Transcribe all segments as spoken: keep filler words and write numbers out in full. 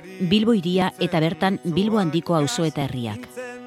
Bilbo hiria eta bertan Bilbo handiko auzo eta herriak.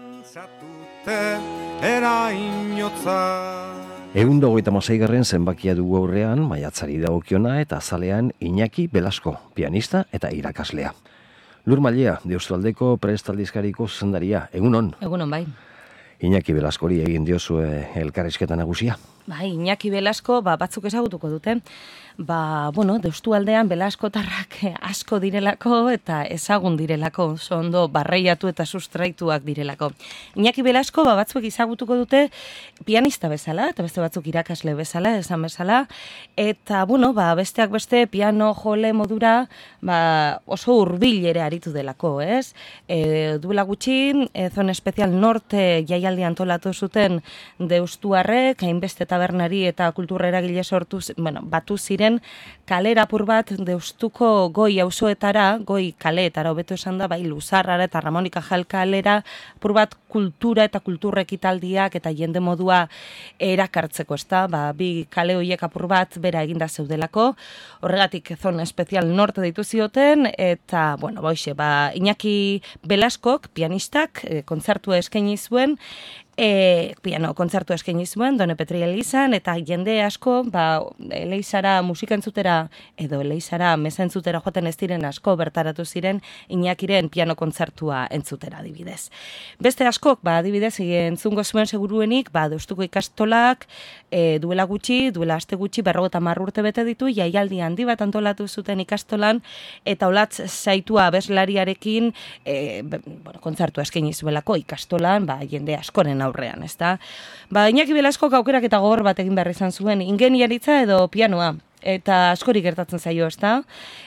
Ehun dagoita maseigarren zenbakia dugu aurrean, maiatzari dagokiona eta azalean Iñaki Belasko, pianista eta irakaslea. Lur Mailea, Deustualdeko Prestaldizkariko zuzendaria, egunon. Egunon, bai. Iñaki Belaskori egin diozue elkarrizketa nagusia. Bai, Iñaki Belasko, ba, batzuk ezagutuko dute. Ba, bueno, Deustualdean Belaskotarrak asko direlako eta ezagun direlako, oso ondo barreiatu eta sustraituak direlako. Iñaki Belasko, ba, batzuk ezagutuko dute pianista bezala, eta beste batzuk irakasle bezala, esan bezala, eta, bueno, ba, besteak beste piano jole modura, ba, oso hurbil ere aritu delako, ez? E, duela gutxi, e, Zona Espezial Norte jaialdi antolatu zuten Deustuarrek, hainbeste tabernari eta kultura eragile sortu, bueno, batu ziren kalera apur bat Deustuko goi auzoetara, goi kaleetara hobeto esan da, bai Luzarrara eta Ramonika Jal kalera apur bat kultura eta kulturrek italdiak eta jende modua erakartzeko, ezta? Ba, bi kale horiek apur bat bera eginda zeudelako. Horregatik Zona Espezial Norte deitu zioten eta, bueno, boixe, ba, Iñaki Belaskok, pianistak, e, kontzertua eskaini zuen, E, piano kontzertu eskaini zuen, Done Petri Elizan, eta jende asko, ba, Elizara musika entzutera, edo Elizara meza entzutera joaten ez diren asko, bertaratu ziren Iñakiren piano kontzertua entzutera adibidez. Beste askok, ba, adibidez, entzungo zuen seguruenik, ba, Deustuko ikastolak, e, duela gutxi, duela aste gutxi, berrogeta hamar urte bete ditu, jaialdi handi bat antolatu zuten ikastolan, eta olatz zaitua abeslariarekin, e, bueno, kontzertua eskaini zuelako ikastolan, ba, jende askoren aurrean, ezta? Ba, Iñaki Belaskok aukerak eta gogor bat egin behar izan zuen, ingeniaritza edo pianoa, eta askori gertatzen zaio, ezta?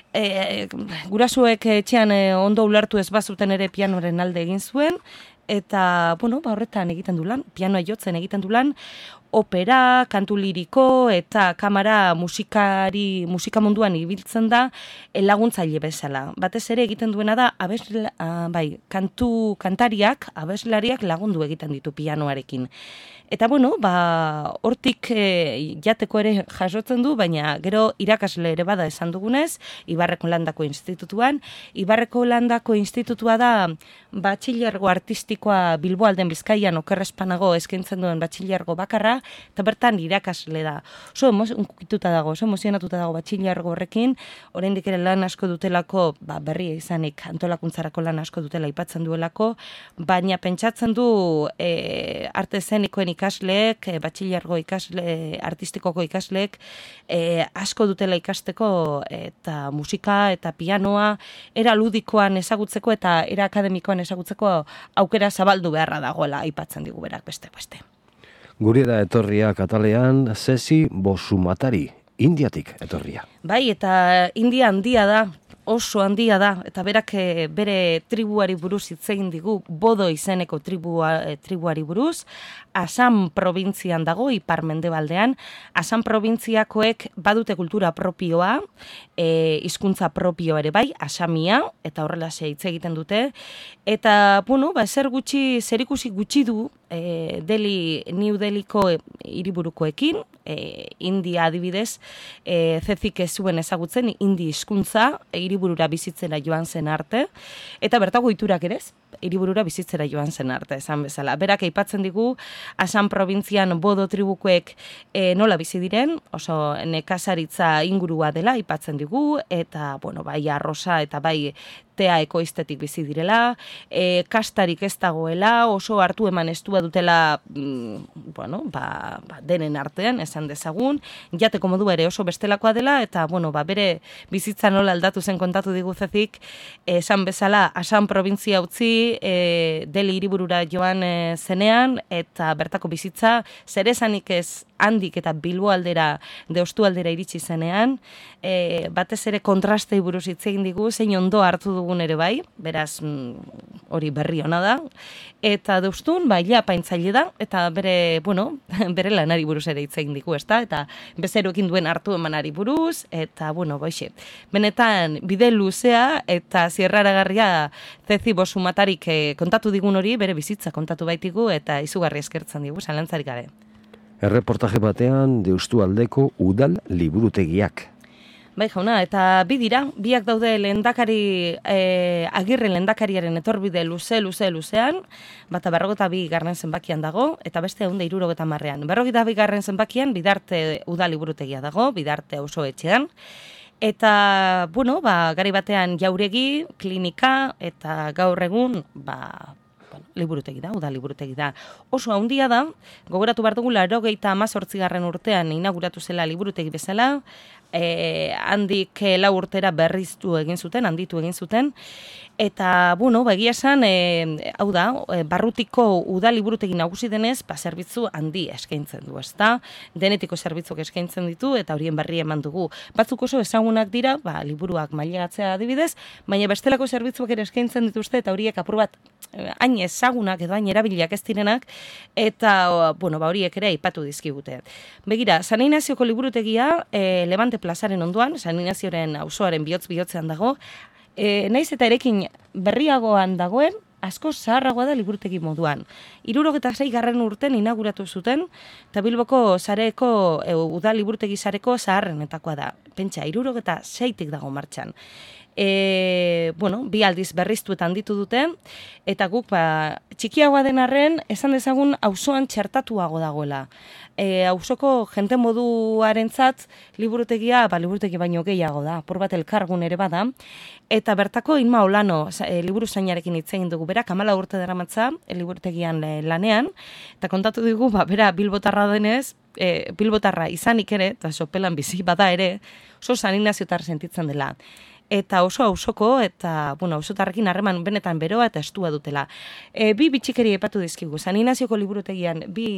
E, gurasuek etxean e, ondo ulertu ez bazuten ere pianoren alde egin zuen, eta, bueno, ba, horretan egiten du lan, pianoa jotzen egiten du lan, opera, kantu liriko eta kamara musikari, musika munduan ibiltzen da laguntzaile bezala. Batez ere egiten duena da, abesla, bai, kantu kantariak, abeslariak lagundu egiten ditu pianoarekin. Eta, bueno, ba, hortik e, jateko ere jasotzen du, baina gero irakasle ere bada esan dugunez, Ibarreko Landako Institutuan. Ibarreko Landako Institutua da batxilergo artistikoa Bilboalden Bizkaian okerrespanago eskaintzen duen batxilergo bakarra, eta bertan irakasle da. Oso unkituta dago, oso emozionatuta dago batxilergo horrekin, oraindik ere lan asko dutelako, ba, berria izanik antolakuntzarako lan asko dutela aipatzen duelako, baina pentsatzen du e, arte eszenikoen ikasleek, e, batxilergo ikasle, artistikoko ikasleek, e, asko dutela ikasteko eta musika eta pianoa era ludikoan ezagutzeko eta era akademikoan ezagutzeko aukera zabaldu beharra dagoela aipatzen digu berak beste beste. Guri da etorria katalean Sesi Bosumatari, Indiatik etorria. Bai, eta India handia da, oso handia da, eta berak e, bere tribuari buruz hitz egin digu, Bodo izeneko tribua, e, tribuari buruz, Assam probintzian dago, ipar mendebaldean. Assam probintziakoek badute kultura propioa, e, hizkuntza propioa ere bai, asamia, eta horrela hitz egiten dute. Eta, bueno, ba, zer gutxi, zer ikusi gutxi du, e, Delhi, New Delhiko e, hiriburukoekin, e, India adibidez, e, zezik ez zuen ezagutzen, indi hizkuntza, e, hiriburura bizitzera joan zen arte, eta bertako iturak ere ez, hiriburura bizitzera joan zen arte, esan bezala. Berak aipatzen digu, Assam probintzian Bodo tribukoek e, nola bizi diren, oso nekazaritza ingurua dela aipatzen digu, eta, bueno, bai arrosa eta bai tea ekoiztetik bizi direla, e, kastarik ez dagoela, oso hartu eman estua dutela, mm, bueno, ba, ba, denen artean, esan dezagun, jateko modu ere oso bestelakoa dela, eta, bueno, ba, bere bizitza nola aldatu zen kontatu digu zezik, esan bezala, Assam probintzia utzi, e, Delhi hiriburura joan e, zenean, eta bertako bizitza, zeresanik ez handik eta Bilbo aldera, Deustu aldera iritsi zenean, e, batez ere kontrastei buruz hitz egin digu, zein ondo hartu dugun ere bai, beraz mm, hori berri ona da, eta Deustun, ba, ia paintzaile da, eta bere, bueno, bere lanari buruz ere hitz egin digu, ezta, eta bezeroekin duen hartu emanari buruz, eta, bueno, boixe, benetan bide luzea, eta zierraragarria Sesi Bosumatarik eh, kontatu digun hori, bere bizitza kontatu baitigu, eta izugarri eskertzen digu, zalantzarik gabe. Erreportaje batean Deustualdeko udal liburutegiak. Bai, jauna, eta bi dira, biak daude lehendakari, e, agirre lehendakariaren etorbide luze, luze, luzean, bata berrogeta bi garren zenbakian dago, eta beste ehun eta hirurogeta hamarrean. Berrogeta bi garren zenbakian, Bidarte udaliburutegia dago, Bidarte auzo etxean, eta, bueno, ba, gari batean jauregi, klinika, eta gaur egun, ba, bueno, liburutegi da, uda liburutegi da. Oso handia da, gogoratu behar dugu, laurogeita hamazortzigarren urtean inauguratu zela liburutegi bezala, E, handik lau urtera berriztu egin zuten, handitu egin zuten, eta, bueno, begia esan, e, hau da, e, barrutiko uda liburutegi nagusi denez, ba, zerbitzu handi eskaintzen du, ezta? Denetiko zerbitzuk eskaintzen ditu, eta horien berri eman dugu. Batzuk oso ezagunak dira, ba, liburuak mailegatzea adibidez, baina bestelako zerbitzuak ere eskaintzen dituzte, eta horiek apur bat, hain ezagunak edo hain erabiliak ez direnak, eta, bueno, ba, horiek ere aipatu dizkigute. Begira, San Ignazioko liburutegia, e, Levante plazaren onduan, San Ignazioren auzoaren bihotz-bihotzean dago, e, naiz eta erekin berriagoan dagoen, asko zaharragoa da liburutegi moduan. Hirurogeta sei garren urten inauguratu zuten, eta Bilboko sareko, e, uda liburutegi sareko zaharrenetakoa da. Pentsa, hirurogeta seitik dago martxan. E, bueno, bi aldiz berriztu eta handitu dute, eta guk ba, txikiagoa den arren, esan dezagun auzoan txertatuago dagoela. E, auzoko jente moduarentzat liburutegia, ba, liburutegi baino gehiago da, apur bat elkargun ere bada, eta bertako Inma Olano e, liburu zainarekin hitz egin dugu, berak hamala urte daramatza e, liburutegian e, lanean, eta kontatu digu, ba, bera bilbotarra denez, e, bilbotarra izanik ere, eta sopelan bizi bada ere, oso San Ignaziotar sentitzen dela. Eta oso auzoko eta, bueno, auzotarrekin harreman benetan beroa eta estua dutela. E, bi bitxikeri epatu dizkigu. San Ignazioko liburutegian bi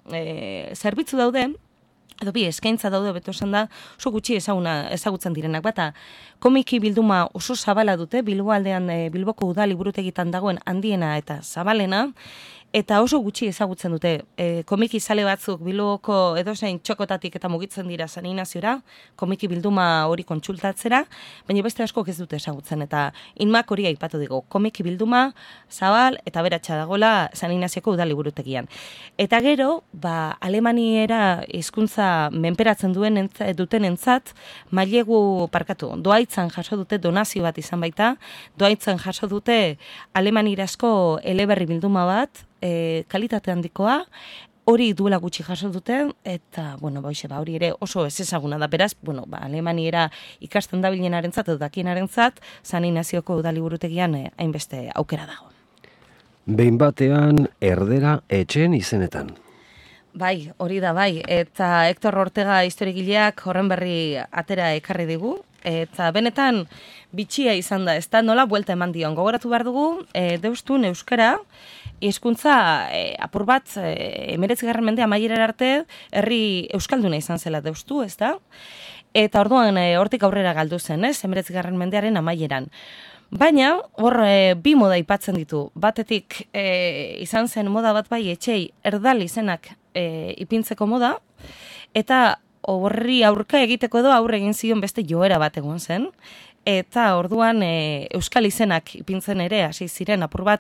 e, zerbitzu daude, edo bi eskaintza daude, beto esan da, oso gutxi ezaguna, ezagutzen direnak. Bata, komiki bilduma oso zabala dute, Bilbo aldean, e, Bilboko uda liburutegitan dagoen handiena eta zabalena, eta oso gutxi ezagutzen dute. E, komiki zale batzuk Bilboko edozein txokotatik eta mugitzen dira San Ignaziora, komiki bilduma hori kontsultatzera, baina beste askok ez dute ezagutzen, eta Inmak hori aipatu digu, komiki bilduma, zabal eta beratxa dagola San Ignazioko uda liburutegian. Eta gero, ba, Alemaniera hizkuntza menperatzen duen entza, duten entzat, mailegu parkatu, doaitzan jaso dute donazio bat izan baita, doaitzan jaso dute Alemanirazko eleberri bilduma bat, E, kalitate handikoa, hori duela gutxi jaso dute, eta, bueno, ba, ba, hori ere oso ez ezaguna da, beraz, bueno, ba, Alemaniera ikasten dabilenarentzat edo dakienarentzat, San Ignazioko uda liburutegian e, hainbeste aukera dago. Behin batean, erdera etxeen izenetan. Bai, hori da, bai, eta Hector Ortega historigileak horren berri atera ekarri digu, eta benetan bitxia izan da, ez da nola buelta eman dion. Gogoratu behar dugu, e, deustun euskara, hizkuntza e, apur bat, e, emeretzigarren mende amaierara arte, herri euskalduna izan zela deustu, ez da? Eta orduan, e, hortik aurrera galdu zen, ez? emeretzigarren mendearen amaieran. Baina, hor, e, bi moda aipatzen ditu. Batetik, e, izan zen moda bat bai, etxei erdal izenak e, ipintzeko moda, eta horri aurka egiteko edo aurre egin zion beste joera bat egon zen, eta orduan e, euskal izenak ipintzen ere hasi ziren apur bat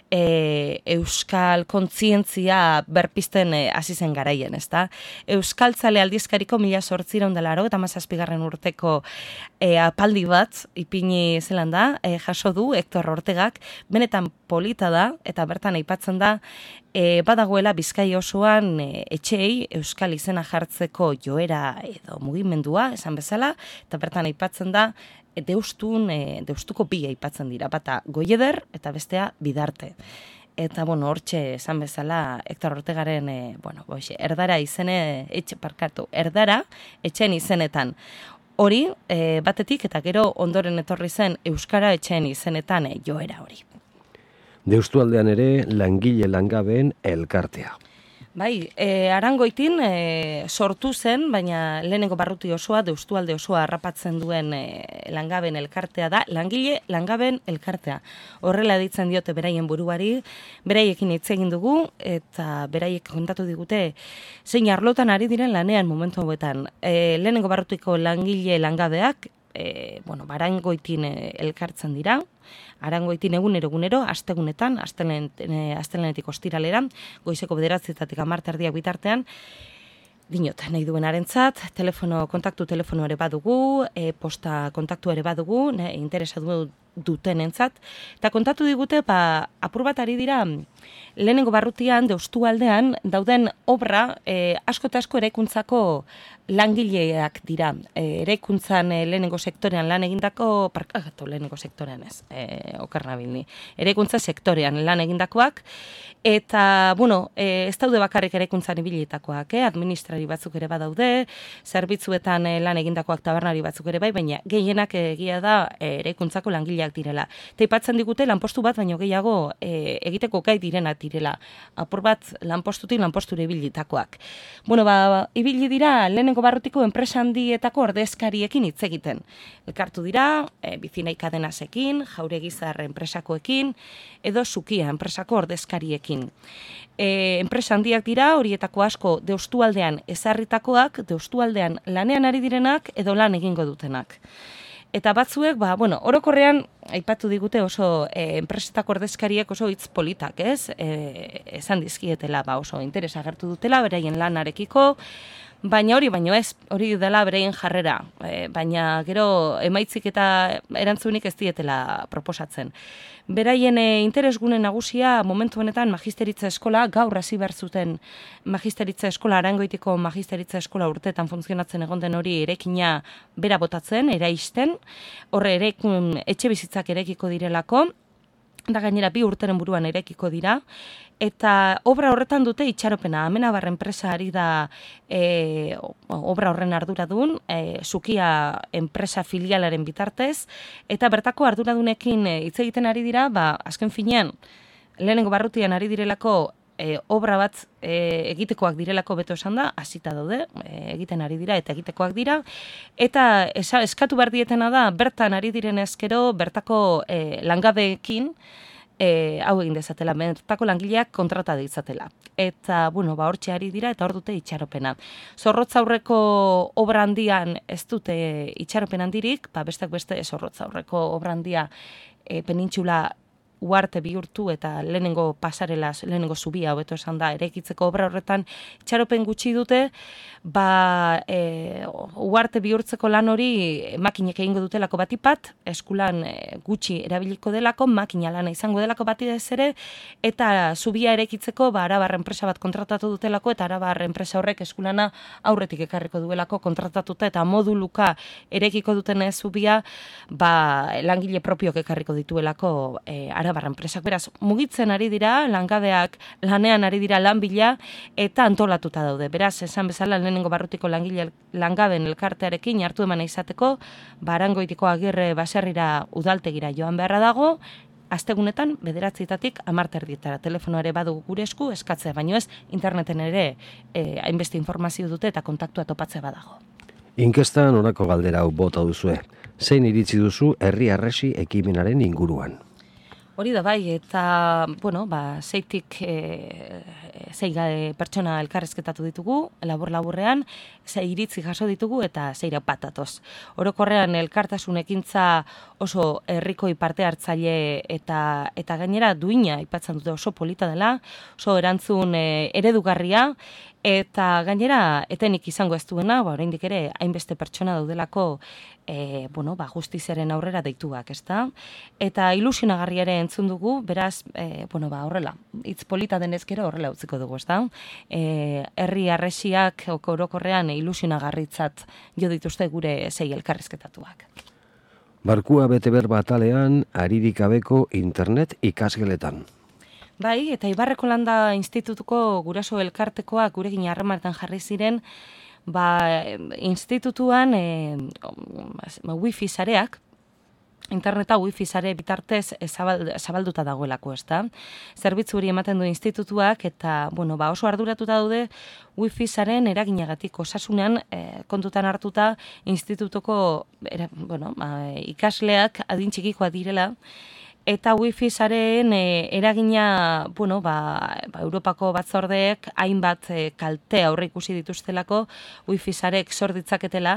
e, euskal kontzientzia berpizten e, hasi zen garaien, ezta? Euskaltzale aldizkariko mila zortziehun eta laurogeita hamazazpigarren urteko e, apaldi bat ipini zelan da, e, jaso du Hector Ortegak, benetan polita da, eta bertan aipatzen da, e, badagoela Bizkai osoan e, etxei euskal izena jartzeko joera edo mugimendua, esan bezala, eta bertan aipatzen da, deustun, e, deustuko bi aipatzen dira, bata Goieder eta bestea Bidarte. Eta, bueno, hortxe esan bezala, Hector Ortegaren, e, bueno, boixe, erdara izene, etxe parkatu, erdara, etxen izenetan. Hori, e, batetik, eta gero ondoren etorri zen euskara etxen izenetan e, joera hori. Deustu aldean ere, langile langabeen elkartea. Bai, e, Arangoitin e, sortu zen, baina lehenengo barruti osoa, deustualde osoa harrapatzen duen e, langaben elkartea da, langile langaben elkartea. Horrela ditzen diote beraien buruari, beraiekin hitz egin dugu, eta beraiek kontatu digute zein arlotan ari diren lanean momentu hauetan. E, lehenengo barrutiko langile langabeak, e, bueno, Arangoitin e, elkartzen dira, Arangoitin egunero egunero, astegunetan, astelen, astelenetik ostiralera, goizeko bederatzietatik hamar erdiak bitartean, dinot, nahi duenarentzat, telefono, kontaktu telefono ere badugu, e, posta kontaktu ere badugu, ne, interesa du dutenentzat, eta kontatu digute, ba, apur bat ari dira, lehenengo barrutian, Deustu aldean, dauden obra, e, asko eta asko eraikuntzako langileak dira. E, eraikuntzan e, lehenengo sektorean lan egindako, parkagatu lehenengo sektorean ez, e, okarna bilni, eraikuntza sektorean lan egindakoak, eta, bueno, e, ez daude bakarrik eraikuntzan ibilitakoak, eh? Administrari batzuk ere badaude, zerbitzuetan e, lan egindakoak tabernari batzuk ere bai, baina gehienak egia da e, eraikuntzako langileak direla. Eta ipatzen digute lanpostu bat, baino gehiago e, egiteko gai direnak direla. Apur bat lanpostutik lanposture ibilitakoak. Bueno, ba, ibili dira lehenengo barrutiko enpresa handietako ordezkariekin hitz egiten. Elkartu dira, e, Bizinaik Kadenasekin, Jauregizar enpresakoekin, edo Sukia enpresako ordezkariekin. E, enpresa handiak dira, horietako asko Deustu aldean ezarritakoak, Deustu aldean lanean ari direnak, edo lan egingo dutenak. Eta batzuek, ba, bueno, orokorrean, aipatu digute oso e, enpresetako ordezkariek oso hitz politak, ez? E, esan dizkietela, ba, oso interesa agertu dutela, beraien lanarekiko, baina hori, baino ez, hori dela beraien jarrera, e, baina gero emaitzik eta erantzunik ez dietela proposatzen. Beraien e, interesgune nagusia momentu honetan magisteritza eskola, gaur hasi behar zuten magisteritza eskola, Arangoitiko magisteritza eskola urteetan funtzionatzen egon den hori erekina bera botatzen, eraisten, horre erekun etxe bizitzak erekiko direlako, da gainera bi urteren buruan erekiko dira, eta obra horretan dute itxaropena. Amenabar enpresa ari da e, obra horren arduradun, e, Sukia enpresa filialaren bitartez, eta bertako arduradunekin hitz egiten ari dira, ba, azken finean, lehenengo barrutian ari direlako e, obra bat e, egitekoak direlako beto esan da, hasita daude, e, egiten ari dira eta egitekoak dira, eta esa, eskatu behar dietena da, bertan ari diren ezkero, bertako e, langabeekin, E, hau egin dezatela, bertako langileak kontrata ditzatela. Eta, bueno, ba, hortxe ari dira eta hor dute itxaropena. Zorrotz aurreko obra handian ez dute itxaropen handirik, ba, bestak beste zorrotz aurreko obra handia e, penintxula uarte bihurtu eta lehenengo pasarela, lehenengo zubia, hobeto esan da, eraikitzeko obra horretan itxaropen gutxi dute, ba, e, uarte bihurtzeko lan hori makinek egingo dutelako batipat, eskulan e, gutxi erabiliko delako, makina lana izango delako bati ez ere, eta zubia eraikitzeko, ba, Arabar enpresa bat kontratatu dutelako, eta Arabar enpresa horrek eskulana aurretik ekarriko duelako kontratatuta, eta moduluka eraikiko duten zubia, ba, langile propiok ekarriko dituelako e, Arabar enpresak. Beraz, mugitzen ari dira, langabeak lanean ari dira lan bila, eta antolatuta daude. Beraz, esan bezala lehenengo barrutiko langile langaben elkartearekin hartu emana izateko, ba, Arangoitiko Agirre baserrira udaltegira joan beharra dago, astegunetan bederatzietatik hamarterdietara. Telefono ere badugu gure esku eskatzea, baino ez interneten ere e, hainbeste informazio dute eta kontaktua topatzea badago. Inkestan honako galdera hau bota duzue. Zein iritzi duzu herri harresi ekimenaren inguruan? Hori da bai, eta, bueno, ba, zeitik e, zei pertsona elkarrezketatu ditugu, labur-laburrean, zei iritzi jaso ditugu eta zeira patatoz. Orokorrean elkartasun ekintza oso herrikoi parte hartzaile eta eta gainera duina aipatzen dute, oso polita dela, oso erantzun e, eredugarria, eta gainera etenik izango ez duena, ba, oraindik ere hainbeste pertsona daudelako e, bueno, ba, justiziaren aurrera deituak, ezta? Eta ilusionagarria ere entzun dugu, beraz, e, bueno, ba, horrela, hitz polita denez gero horrela utziko dugu, ezta? E, herri harresiak orokorrean ilusionagarritzat jo dituzte gure sei elkarrizketatuak. Barkua beteberba atalean, aririk gabeko internet ikasgeletan. Bai, eta Ibarreko Landa Institutuko guraso elkartekoak gurekin harremanetan jarri ziren, ba, institutuan e, wifi sareak, interneta wifi sare bitartez zabalduta dagoelako, ezta? Zerbitzu hori ematen du institutuak eta, bueno, ba, oso arduratuta daude wifi saren eraginagatik osasunean e, kontutan hartuta institutuko era, bueno, ba, ikasleak adin txikikoa direla. Eta wifi sareen e, eragina, bueno, ba, ba, Europako batzordeek hainbat e, kalte aurre ikusi dituztelako wifi sarek sor ditzaketela,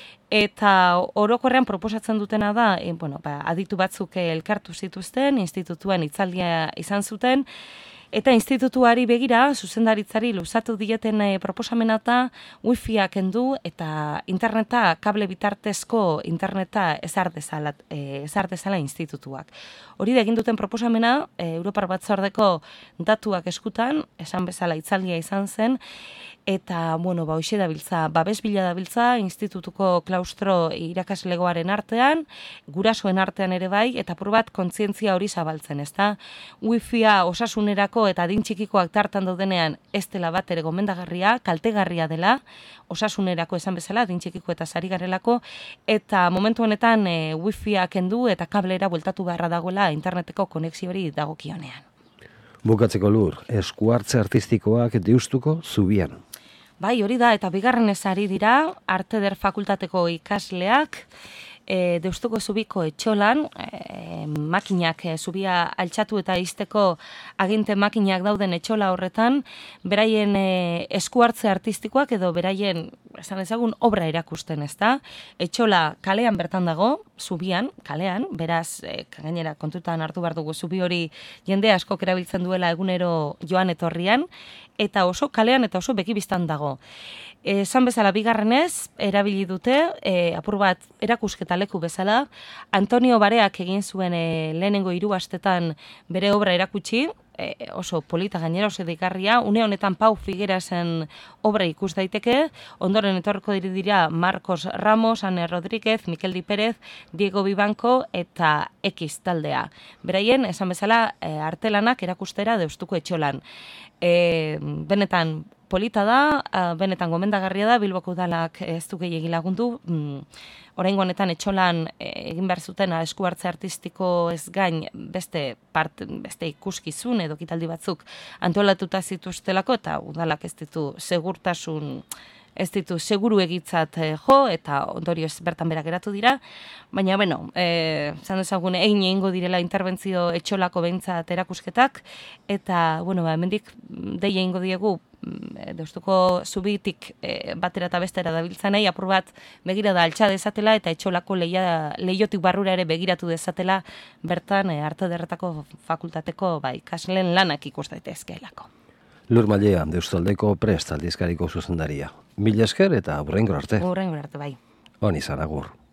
eta orokorrean proposatzen dutena da, e, bueno, ba, aditu batzuk elkartu zituzten, institutuan hitzaldia izan zuten, Eta institutuari begira, zuzendaritzari luzatu dieten e, proposamena da wifia kendu eta interneta, kable bitartezko interneta ezar dezala, e, ezar dezala institutuak. Hori da egin duten proposamena, e, Europar Batzordeko datuak eskutan, esan bezala hitzaldia izan zen, eta, bueno, ba, hoxe dabiltza, babes bila dabiltza, institutuko klaustro irakaslegoaren artean, gurasoen artean ere bai, eta apur bat kontzientzia hori zabaltzen, ezta? Wifia osasunerako eta adin txikikoak tartan daudenean ez dela bat ere gomendagarria, kaltegarria dela, osasunerako esan bezala, adin txikiko eta sari garelako, eta momentu honetan e, wifia kendu eta kablera bueltatu beharra dagoela interneteko konexio hori dagokionean. Bukatzeko Lur, eskuartze artistikoak deustuko zubian. Bai, hori da, eta bigarren ezari dira, Arte Eder Fakultateko ikasleak, e, Deustuko zubiko etxolan, e, makinak, e, zubia altxatu eta izteko aginte makinak dauden etxola horretan, beraien e, eskuartze artistikoak edo beraien, esan ezagun, obra erakusten, ez da? Etxola kalean bertan dago, zubian, kalean, beraz, e, gainera kontutan hartu behar dugu zubi hori jende askok erabiltzen duela egunero joan etorrian, eta oso kalean eta oso bekibistan dago. Esan bezala bigarrenez, erabili dute, e, apur bat erakusketa leku bezala, Antonio Bareak egin zuen e, lehenengo hiru astetan bere obra erakutsi, e, oso polita gainera, oso deigarria, une honetan Pau Figuerasen obra ikus daiteke, ondoren etorriko dira Marcos Ramos, Ane Rodríguez, Mikel Di Pérez, Diego Bibanco eta X taldea. Beraien, esan bezala, e, artelanak erakustera Deustuko etxolan. E, benetan polita da, benetan gomendagarria da, Bilboko udalak ez du gehiegi lagundu, mm, oraingo honetan etxolan egin behar zuten esku hartze artistiko ez gain beste, part, beste ikuskizun edo kitaldi batzuk antolatuta zituztelako, eta udalak ez ditu segurtasun, ez ditu seguru egitzat jo, eta ondorioz bertan berak geratu dira, baina, bueno, e, zan dezagun, egin egingo direla interbentzio etxolako behintzat erakusketak, eta, bueno, ba, hemendik dei egingo diegu, Deustuko zubitik e, batera eta bestera dabiltzanei, apur bat begira da altxa dezatela, eta etxolako leia, leiotik barrura ere begiratu dezatela, bertan e, Arte Ederretako fakultateko ba, ikasleen lanak ikus daitezkeelako. Lur Mallea, Deustaldeko Prest aldizkariko zuzendaria. Mila esker eta hurrengo arte. Hurrengo arte, bai. On izan, agur.